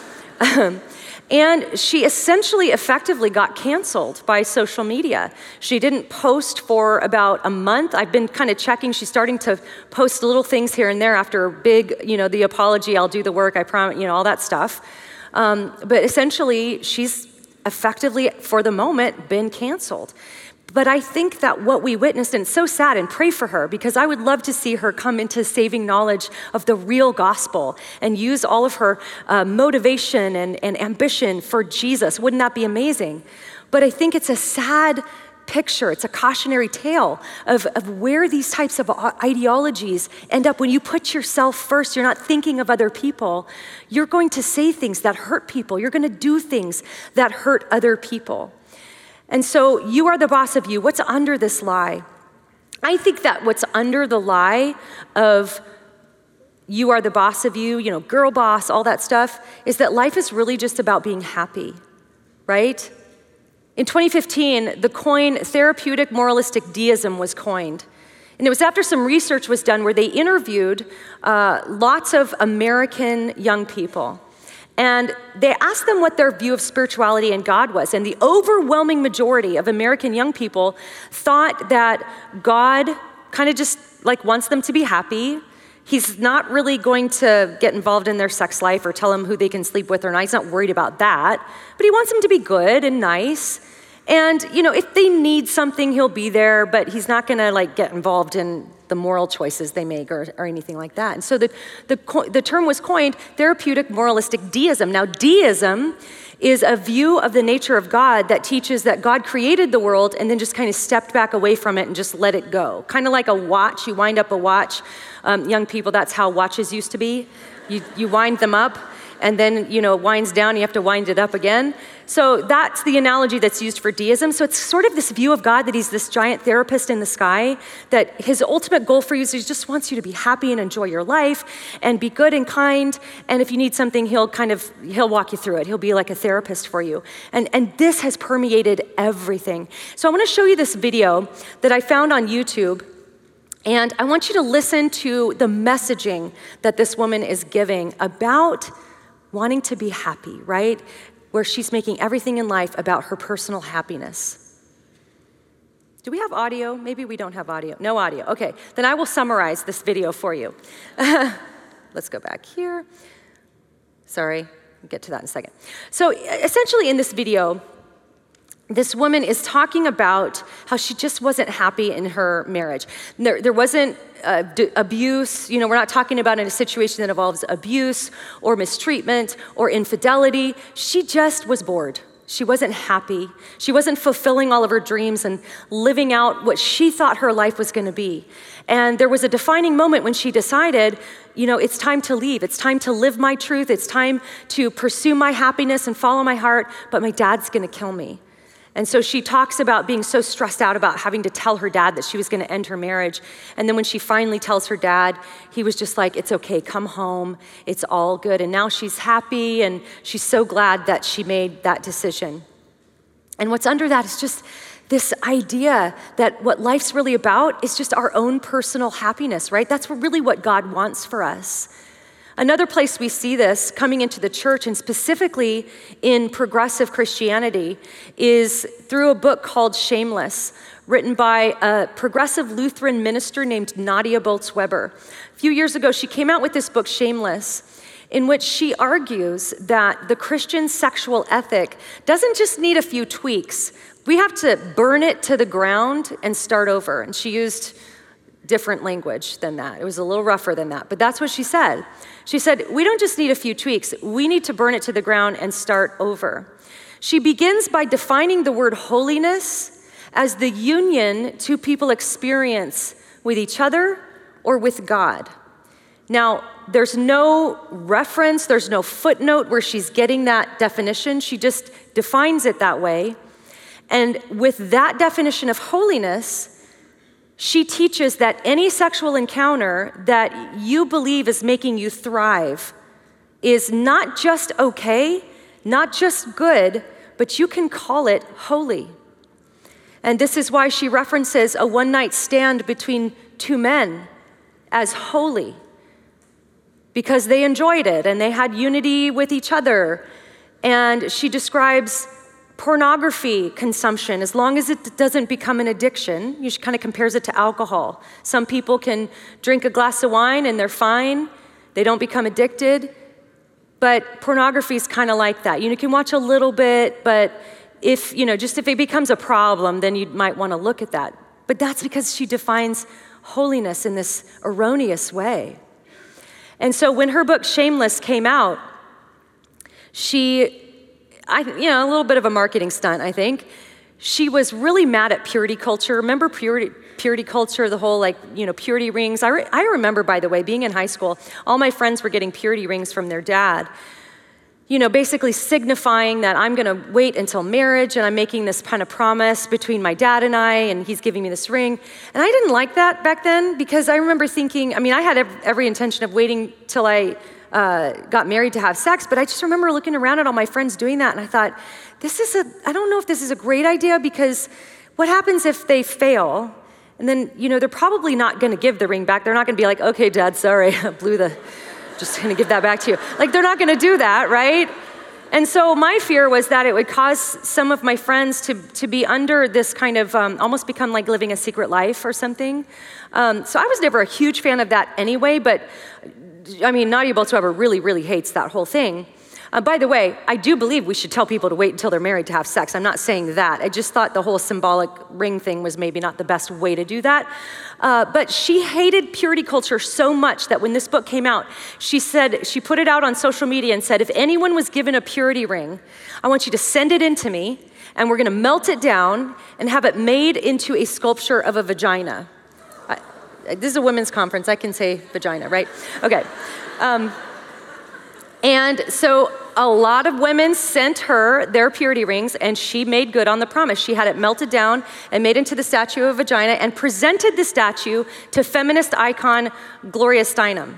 And she essentially effectively got canceled by social media. She didn't post for about a month. I've been kind of checking. She's starting to post little things here and there after big, the apology, I'll do the work, I promise, all that stuff. But essentially, she's effectively, for the moment, been canceled. But I think that what we witnessed, and it's so sad, and pray for her, because I would love to see her come into saving knowledge of the real gospel and use all of her motivation and ambition for Jesus. Wouldn't that be amazing? But I think it's a sad picture. It's a cautionary tale of where these types of ideologies end up. When you put yourself first, you're not thinking of other people, you're going to say things that hurt people. You're going to do things that hurt other people. And so you are the boss of you. What's under this lie? I think that what's under the lie of you are the boss of you, girl boss, all that stuff, is that life is really just about being happy, right? In 2015, the coin therapeutic moralistic deism was coined. And it was after some research was done where they interviewed lots of American young people. And they asked them what their view of spirituality and God was. And the overwhelming majority of American young people thought that God kind of just wants them to be happy. He's not really going to get involved in their sex life or tell them who they can sleep with or not. He's not worried about that. But he wants them to be good and nice. And, if they need something, he'll be there, but he's not gonna get involved in the moral choices they make or anything like that. And so the term was coined therapeutic moralistic deism. Now, deism is a view of the nature of God that teaches that God created the world and then just kind of stepped back away from it and just let it go. Kind of like a watch, you wind up a watch. Young people, that's how watches used to be. You wind them up, and then, it winds down, you have to wind it up again. So that's the analogy that's used for deism. So it's sort of this view of God that he's this giant therapist in the sky, that his ultimate goal for you is he just wants you to be happy and enjoy your life and be good and kind. And if you need something, he'll walk you through it. He'll be like a therapist for you. And this has permeated everything. So I want to show you this video that I found on YouTube. And I want you to listen to the messaging that this woman is giving about wanting to be happy, right? Where she's making everything in life about her personal happiness. Do we have audio? Maybe we don't have audio. No audio. Okay, then I will summarize this video for you. Let's go back here. Sorry, we'll get to that in a second. So essentially in this video, this woman is talking about how she just wasn't happy in her marriage. There wasn't abuse. We're not talking about in a situation that involves abuse or mistreatment or infidelity. She just was bored. She wasn't happy. She wasn't fulfilling all of her dreams and living out what she thought her life was going to be. And there was a defining moment when she decided, it's time to leave. It's time to live my truth. It's time to pursue my happiness and follow my heart, but my dad's going to kill me. And so she talks about being so stressed out about having to tell her dad that she was going to end her marriage. And then when she finally tells her dad, he was just like, it's okay, come home, it's all good. And now she's happy and she's so glad that she made that decision. And what's under that is just this idea that what life's really about is just our own personal happiness, right? That's really what God wants for us. Another place we see this coming into the church, and specifically in progressive Christianity, is through a book called Shameless, written by a progressive Lutheran minister named Nadia Bolz-Weber. A few years ago, she came out with this book, Shameless, in which she argues that the Christian sexual ethic doesn't just need a few tweaks. We have to burn it to the ground and start over. And she used different language than that. It was a little rougher than that, but that's what she said. She said, we don't just need a few tweaks, we need to burn it to the ground and start over. She begins by defining the word holiness as the union two people experience with each other or with God. Now, there's no reference, there's no footnote where she's getting that definition. She just defines it that way. And with that definition of holiness, she teaches that any sexual encounter that you believe is making you thrive is not just okay, not just good, but you can call it holy. And this is why she references a one-night stand between two men as holy, because they enjoyed it and they had unity with each other. And she describes pornography consumption, as long as it doesn't become an addiction. She kind of compares it to alcohol. Some people can drink a glass of wine and they're fine. They don't become addicted. But pornography is kind of like that. You can watch a little bit, but if it becomes a problem, then you might want to look at that. But that's because she defines holiness in this erroneous way. And so when her book Shameless came out, a little bit of a marketing stunt, I think. She was really mad at purity culture. Remember purity culture, the whole purity rings? I remember, by the way, being in high school, all my friends were getting purity rings from their dad, basically signifying that I'm gonna wait until marriage and I'm making this kind of promise between my dad and I, and he's giving me this ring. And I didn't like that back then, because I remember thinking, I had every intention of waiting till I got married to have sex, but I just remember looking around at all my friends doing that, and I thought, I don't know if this is a great idea, because what happens if they fail? And then, they're probably not gonna give the ring back. They're not gonna be like, okay, Dad, sorry, just gonna give that back to you. They're not gonna do that, right? And so my fear was that it would cause some of my friends to be under this kind of, almost become like living a secret life or something. So I was never a huge fan of that anyway, but Nadia Bolz-Weber really, really hates that whole thing. By the way, I do believe we should tell people to wait until they're married to have sex. I'm not saying that. I just thought the whole symbolic ring thing was maybe not the best way to do that. But she hated purity culture so much that when this book came out, she put it out on social media and said, if anyone was given a purity ring, I want you to send it in to me, and we're gonna melt it down and have it made into a sculpture of a vagina. This is a women's conference, I can say vagina, right? Okay. And so a lot of women sent her their purity rings, and she made good on the promise. She had it melted down and made into the statue of a vagina and presented the statue to feminist icon Gloria Steinem.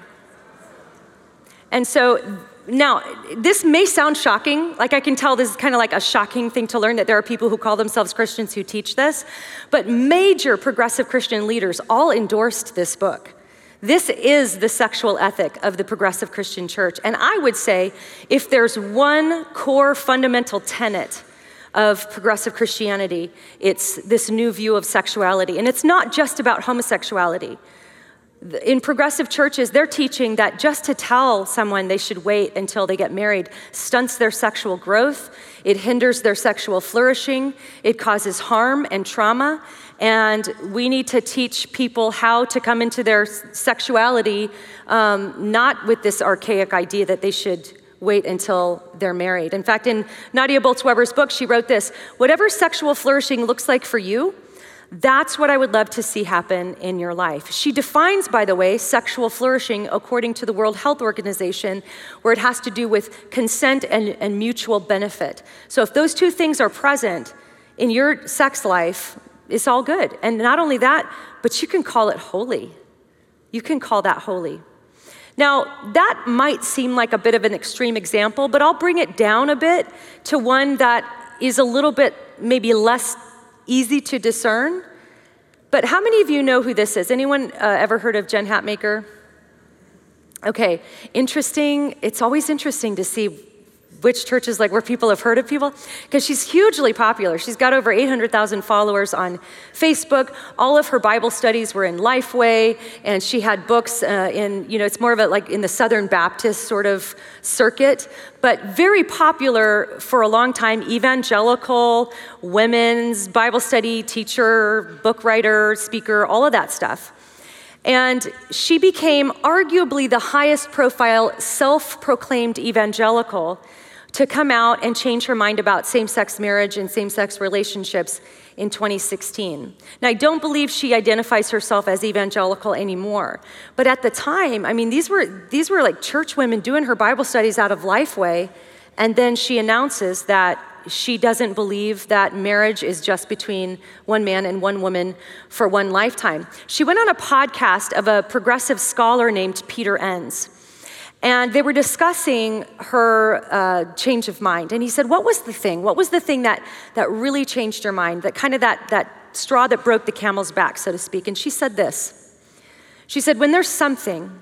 And so now, this may sound shocking. I can tell this is kind of like a shocking thing to learn, that there are people who call themselves Christians who teach this, but major progressive Christian leaders all endorsed this book. This is the sexual ethic of the progressive Christian church. And I would say, if there's one core fundamental tenet of progressive Christianity, it's this new view of sexuality. And it's not just about homosexuality. In progressive churches, they're teaching that just to tell someone they should wait until they get married stunts their sexual growth, it hinders their sexual flourishing, it causes harm and trauma, and we need to teach people how to come into their sexuality, not with this archaic idea that they should wait until they're married. In fact, in Nadia Bolz-Weber's book, she wrote this: whatever sexual flourishing looks like for you, that's what I would love to see happen in your life. She defines, by the way, sexual flourishing according to the World Health Organization, where it has to do with consent and mutual benefit. So if those two things are present in your sex life, it's all good. And not only that, but you can call it holy. You can call that holy. Now, that might seem like a bit of an extreme example, but I'll bring it down a bit to one that is a little bit maybe less easy to discern. But how many of you know who this is? Anyone ever heard of Jen Hatmaker? Okay, interesting. It's always interesting to see which churches, where people have heard of people, because she's hugely popular. She's got over 800,000 followers on Facebook. All of her Bible studies were in Lifeway, and she had books it's more of in the Southern Baptist sort of circuit, but very popular for a long time, evangelical, women's Bible study teacher, book writer, speaker, all of that stuff. And she became arguably the highest profile self-proclaimed evangelical to come out and change her mind about same-sex marriage and same-sex relationships in 2016. Now, I don't believe she identifies herself as evangelical anymore. But at the time, these were like church women doing her Bible studies out of Lifeway, and then she announces that she doesn't believe that marriage is just between one man and one woman for one lifetime. She went on a podcast of a progressive scholar named Peter Enns. And they were discussing her change of mind. And he said, what was the thing? What was the thing that really changed her mind? That kind of that straw that broke the camel's back, so to speak. And she said this. She said, when there's something,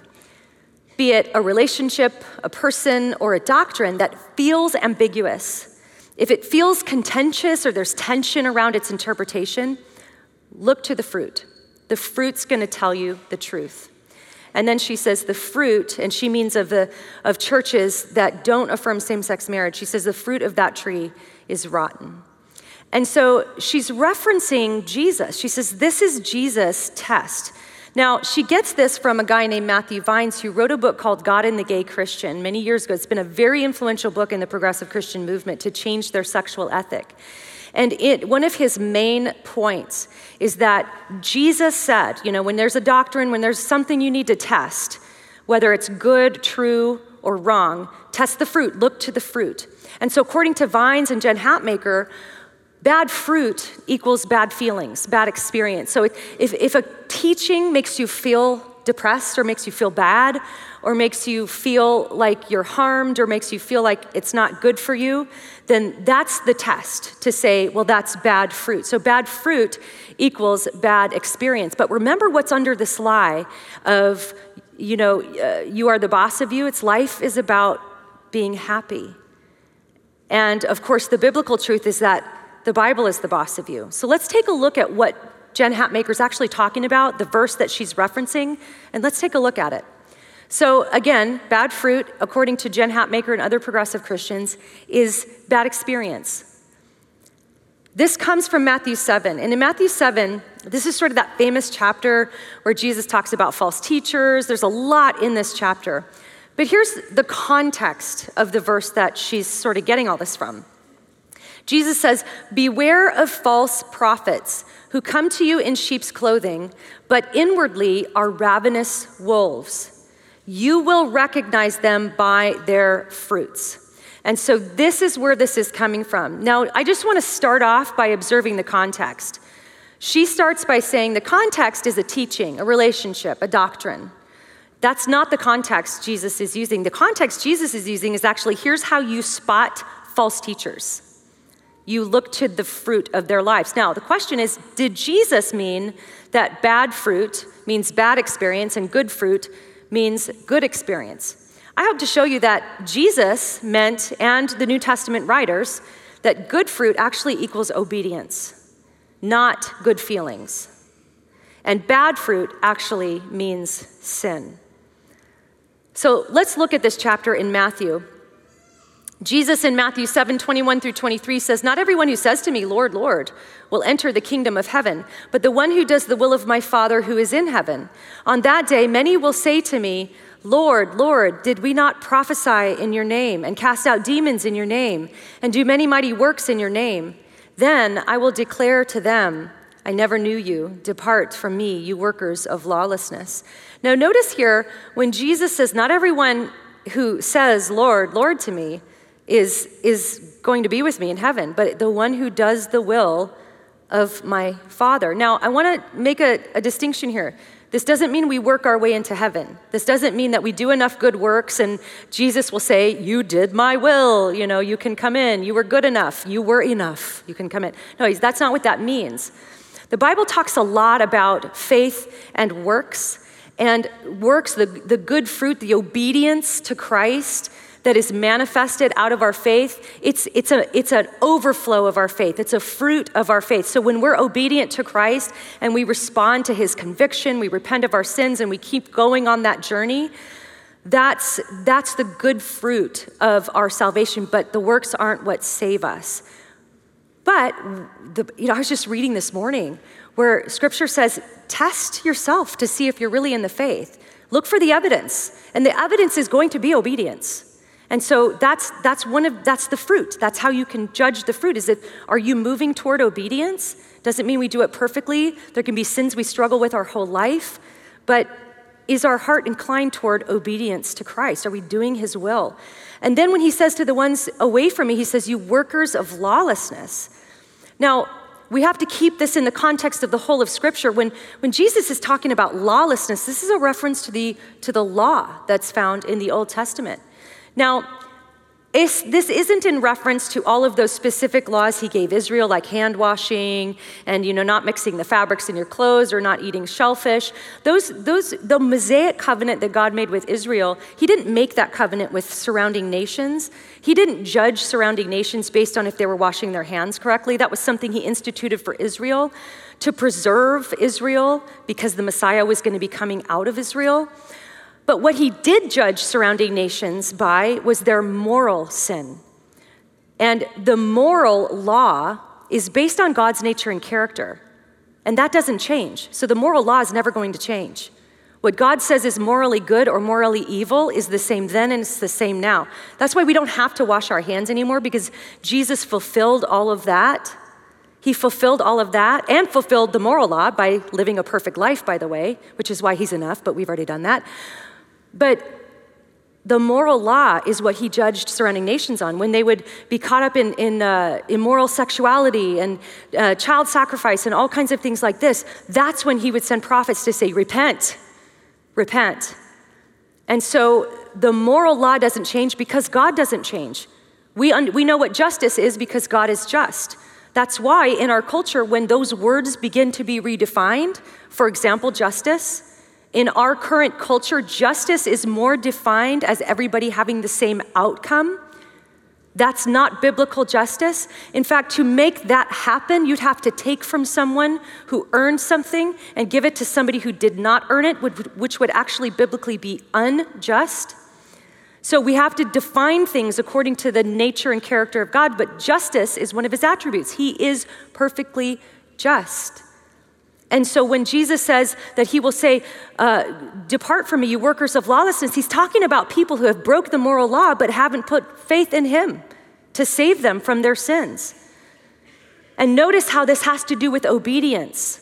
be it a relationship, a person, or a doctrine that feels ambiguous, if it feels contentious or there's tension around its interpretation, look to the fruit. The fruit's gonna tell you the truth. And then she says the fruit, and she means of churches that don't affirm same-sex marriage, she says the fruit of that tree is rotten. And so she's referencing Jesus. She says this is Jesus' test. Now, she gets this from a guy named Matthew Vines who wrote a book called God and the Gay Christian many years ago. It's been a very influential book in the progressive Christian movement to change their sexual ethic. And one of his main points is that Jesus said, when there's a doctrine, when there's something you need to test, whether it's good, true, or wrong, test the fruit, look to the fruit. And so according to Vines and Jen Hatmaker, bad fruit equals bad feelings, bad experience. So if a teaching makes you feel depressed or makes you feel bad or makes you feel like you're harmed or makes you feel like it's not good for you, then that's the test to say, well, that's bad fruit. So bad fruit equals bad experience. But remember what's under this lie of, you are the boss of you. It's life is about being happy. And of course, the biblical truth is that the Bible is the boss of you. So let's take a look at what Jen Hatmaker is actually talking about, the verse that she's referencing, and let's take a look at it. So again, bad fruit, according to Jen Hatmaker and other progressive Christians, is bad experience. This comes from Matthew 7. And in Matthew 7, this is sort of that famous chapter where Jesus talks about false teachers. There's a lot in this chapter. But here's the context of the verse that she's sort of getting all this from. Jesus says, beware of false prophets who come to you in sheep's clothing, but inwardly are ravenous wolves. You will recognize them by their fruits. And so this is where this is coming from. Now, I just want to start off by observing the context. She starts by saying the context is a teaching, a relationship, a doctrine. That's not the context Jesus is using. The context Jesus is using is actually, here's how you spot false teachers. You look to the fruit of their lives. Now, the question is, did Jesus mean that bad fruit means bad experience and good fruit means good experience? I hope to show you that Jesus meant, and the New Testament writers, that good fruit actually equals obedience, not good feelings. And bad fruit actually means sin. So let's look at this chapter in Matthew. Jesus in Matthew 7:21-23 says, not everyone who says to me, Lord, Lord, will enter the kingdom of heaven, but the one who does the will of my Father who is in heaven. On that day, many will say to me, Lord, Lord, did we not prophesy in your name and cast out demons in your name and do many mighty works in your name? Then I will declare to them, I never knew you. Depart from me, you workers of lawlessness. Now notice here, when Jesus says, not everyone who says, Lord, Lord to me, is going to be with me in heaven, but the one who does the will of my Father. Now, I want to make a distinction here. This doesn't mean we work our way into heaven. This doesn't mean that we do enough good works and Jesus will say, you did my will, you can come in. You were good enough. You were enough. You can come in. No, that's not what that means. The Bible talks a lot about faith and works, the good fruit, the obedience to Christ that is manifested out of our faith. It's an overflow of our faith. It's a fruit of our faith. So when we're obedient to Christ and we respond to his conviction, we repent of our sins and we keep going on that journey, that's the good fruit of our salvation, but the works aren't what save us. But I was just reading this morning where scripture says, test yourself to see if you're really in the faith. Look for the evidence, and the evidence is going to be obedience. And so that's the fruit. That's how you can judge the fruit. Are you moving toward obedience? Doesn't mean we do it perfectly. There can be sins we struggle with our whole life, but is our heart inclined toward obedience to Christ? Are we doing his will? And then when he says to the ones away from me, he says, you workers of lawlessness. Now, we have to keep this in the context of the whole of Scripture. When Jesus is talking about lawlessness, this is a reference to the law that's found in the Old Testament. Now, this isn't in reference to all of those specific laws he gave Israel, like hand washing and not mixing the fabrics in your clothes or not eating shellfish. The Mosaic covenant that God made with Israel, he didn't make that covenant with surrounding nations. He didn't judge surrounding nations based on if they were washing their hands correctly. That was something he instituted for Israel to preserve Israel because the Messiah was going to be coming out of Israel. But what he did judge surrounding nations by was their moral sin. And the moral law is based on God's nature and character. And that doesn't change. So the moral law is never going to change. What God says is morally good or morally evil is the same then and it's the same now. That's why we don't have to wash our hands anymore, because Jesus fulfilled all of that. He fulfilled all of that and fulfilled the moral law by living a perfect life, by the way, which is why he's enough, but we've already done that. But the moral law is what he judged surrounding nations on. When they would be caught up in immoral sexuality and child sacrifice and all kinds of things like this, that's when he would send prophets to say, repent, repent. And so the moral law doesn't change because God doesn't change. We know what justice is because God is just. That's why in our culture, when those words begin to be redefined, for example, justice, in our current culture, justice is more defined as everybody having the same outcome. That's not biblical justice. In fact, to make that happen, you'd have to take from someone who earned something and give it to somebody who did not earn it, which would actually biblically be unjust. So we have to define things according to the nature and character of God, but justice is one of his attributes. He is perfectly just. And so when Jesus says that he will say, depart from me, you workers of lawlessness, he's talking about people who have broke the moral law but haven't put faith in him to save them from their sins. And notice how this has to do with obedience.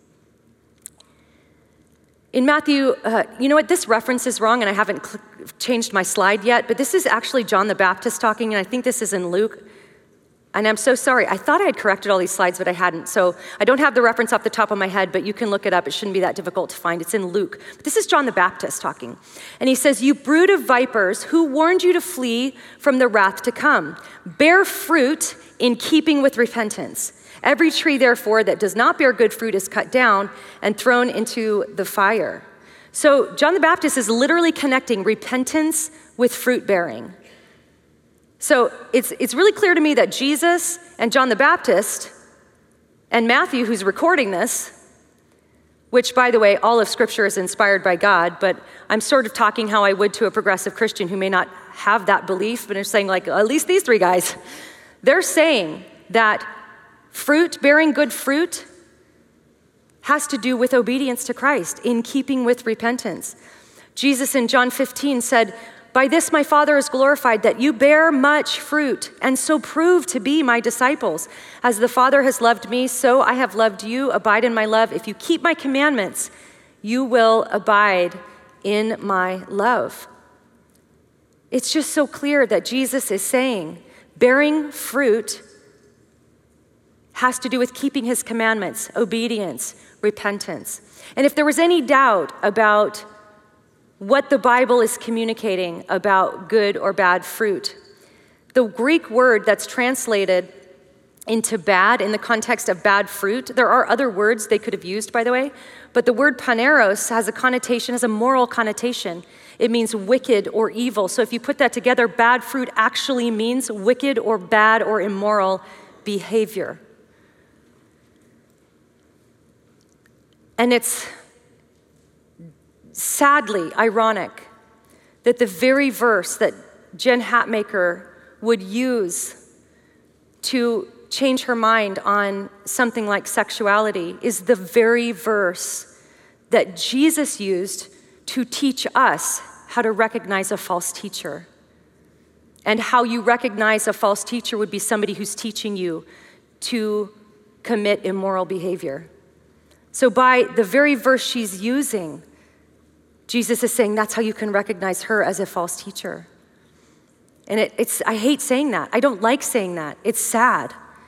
In Matthew, you know what, this reference is wrong and I haven't changed my slide yet, but this is actually John the Baptist talking, and I think this is in Luke. And I'm so sorry. I thought I had corrected all these slides, but I hadn't. So I don't have the reference off the top of my head, but you can look it up. It shouldn't be that difficult to find. It's in Luke. But this is John the Baptist talking. And he says, you brood of vipers, who warned you to flee from the wrath to come? Bear fruit in keeping with repentance. Every tree, therefore, that does not bear good fruit is cut down and thrown into the fire. So John the Baptist is literally connecting repentance with fruit bearing. So it's really clear to me that Jesus and John the Baptist and Matthew, who's recording this, which, by the way, all of Scripture is inspired by God, but I'm sort of talking how I would to a progressive Christian who may not have that belief, but are saying, like, at least these three guys, they're saying that fruit, bearing good fruit, has to do with obedience to Christ in keeping with repentance. Jesus in John 15 said, by this my Father is glorified, that you bear much fruit, and so prove to be my disciples. As the Father has loved me, so I have loved you. Abide in my love. If you keep my commandments, you will abide in my love. It's just so clear that Jesus is saying bearing fruit has to do with keeping his commandments, obedience, repentance. And if there was any doubt about what the Bible is communicating about good or bad fruit, the Greek word that's translated into bad in the context of bad fruit, there are other words they could have used, by the way, but the word paneros has a connotation, has a moral connotation. It means wicked or evil. So if you put that together, bad fruit actually means wicked or bad or immoral behavior. And it's sadly ironic that the very verse that Jen Hatmaker would use to change her mind on something like sexuality is the very verse that Jesus used to teach us how to recognize a false teacher. And how you recognize a false teacher would be somebody who's teaching you to commit immoral behavior. So by the very verse she's using, Jesus is saying that's how you can recognize her as a false teacher. And I hate saying that. I don't like saying that. It's sad.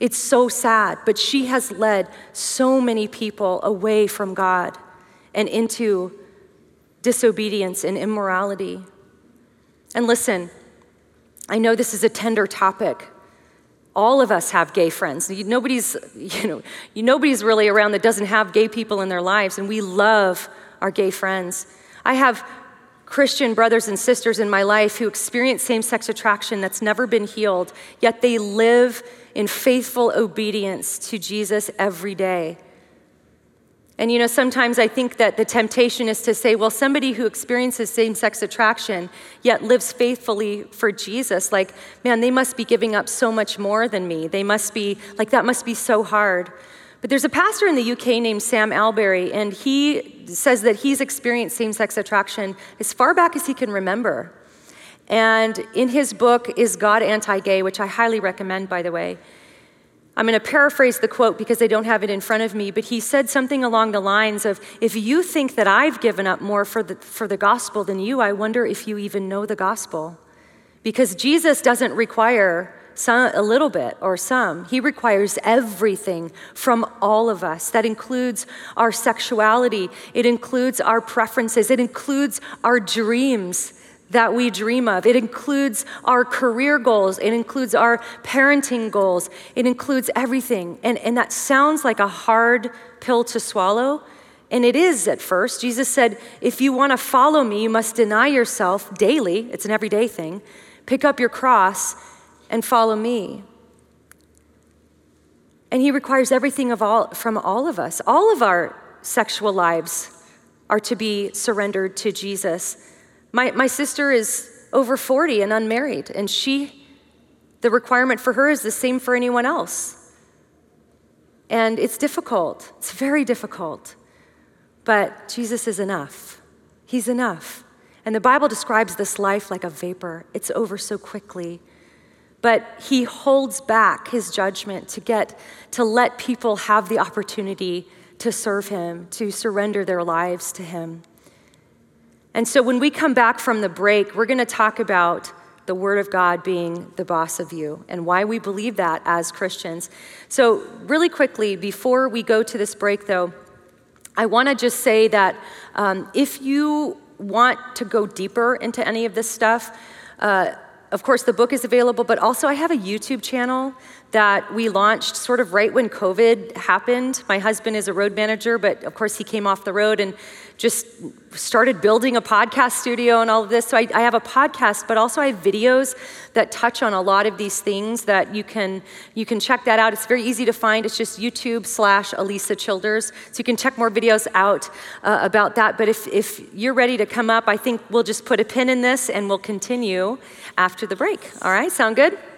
It's so sad, but she has led so many people away from God and into disobedience and immorality. And listen, I know this is a tender topic. All of us have gay friends. Nobody's really around that doesn't have gay people in their lives, and we love our gay friends. I have Christian brothers and sisters in my life who experience same-sex attraction that's never been healed, yet they live in faithful obedience to Jesus every day. And sometimes I think that the temptation is to say, well, somebody who experiences same-sex attraction yet lives faithfully for Jesus, man, they must be giving up so much more than me. They must be, that must be so hard. But there's a pastor in the UK named Sam Alberry, and he says that he's experienced same-sex attraction as far back as he can remember. And in his book, Is God Anti-Gay, which I highly recommend, by the way, I'm going to paraphrase the quote because I don't have it in front of me, but he said something along the lines of, if you think that I've given up more for the gospel than you, I wonder if you even know the gospel. Because Jesus doesn't require a little bit or some. He requires everything from all of us. That includes our sexuality. It includes our preferences. It includes our dreams that we dream of. It includes our career goals. It includes our parenting goals. It includes everything. And that sounds like a hard pill to swallow. And it is at first. Jesus said, if you want to follow me, you must deny yourself daily. It's an everyday thing. Pick up your cross and follow me. And he requires everything from all of us. All of our sexual lives are to be surrendered to Jesus. My sister is over 40 and unmarried, and the requirement for her is the same for anyone else. And it's difficult. It's very difficult. But Jesus is enough. He's enough. And the Bible describes this life like a vapor. It's over so quickly. But he holds back his judgment to let people have the opportunity to serve him, to surrender their lives to him. And so when we come back from the break, we're going to talk about the Word of God being the boss of you and why we believe that as Christians. So really quickly, before we go to this break, though, I want to just say that if you want to go deeper into any of this stuff, of course, the book is available, but also I have a YouTube channel that we launched sort of right when COVID happened. My husband is a road manager, but of course he came off the road and just started building a podcast studio and all of this. So I have a podcast, but also I have videos that touch on a lot of these things that you can check that out. It's very easy to find. It's just YouTube/Alisa Childers. So you can check more videos out about that. But if you're ready to come up, I think we'll just put a pin in this and we'll continue after the break. All right, sound good?